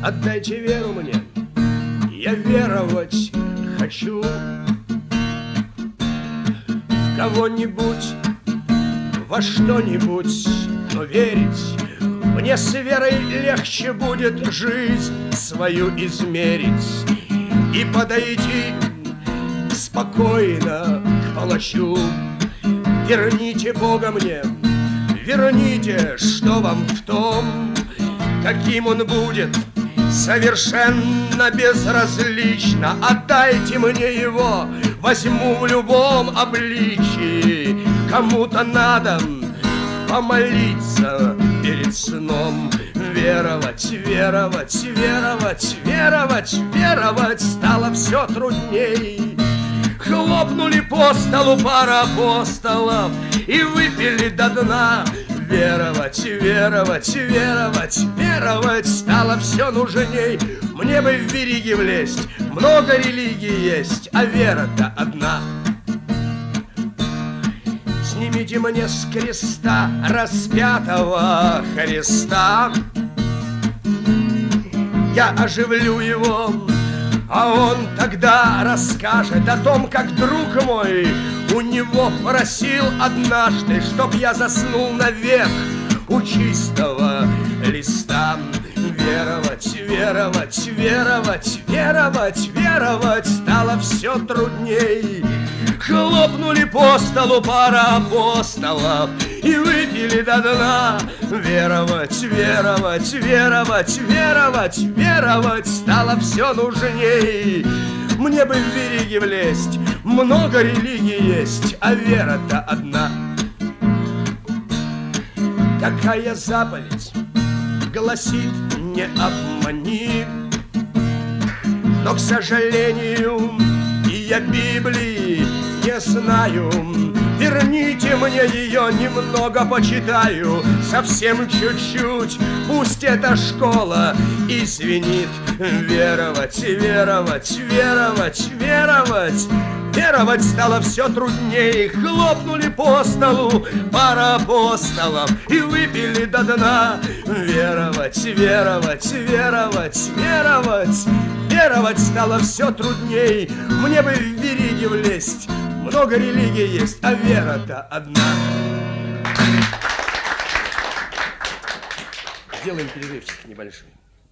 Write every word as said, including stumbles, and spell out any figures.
отдайте веру мне, я веровать хочу в кого-нибудь, во что-нибудь, но верить мне с верой легче будет жизнь свою измерить и подойти спокойно к палачу. Верните Бога мне, верните, что вам в том, каким он будет, совершенно безразлично. Отдайте мне его, возьму в любом обличии. Кому-то надо помолиться перед сном. Веровать, веровать, веровать, веровать, веровать стало все трудней. Хлопнули по столу пара апостолов и выпили до дна. Веровать, веровать, веровать, веровать стало все нужней. Мне бы в вериги влезть, много религий есть, а вера-то одна. Снимите мне с креста распятого Христа, я оживлю его, а он тогда расскажет о том, как друг мой у него просил однажды, чтоб я заснул навек у чистого листа. Веровать, веровать, веровать, веровать, веровать стало все трудней. Хлопнули по столу пара апостолов и выпили до дна. Веровать, веровать, веровать, веровать, веровать стало все нужней. Мне бы в вериги влезть, много религий есть, а вера-то одна. Такая заповедь гласит: не обмани. Но, к сожалению, и я Библии не знаю. Верните мне ее, немного почитаю, совсем чуть-чуть, пусть эта школа извинит. Веровать, веровать, веровать, веровать, веровать стало все трудней. Хлопнули по столу пара апостолов и выпили до дна. Веровать, веровать, веровать, веровать, веровать стало все трудней. Мне бы в вериги влезть, много религий есть, а вера-то одна. Сделаем перерывчик небольшой.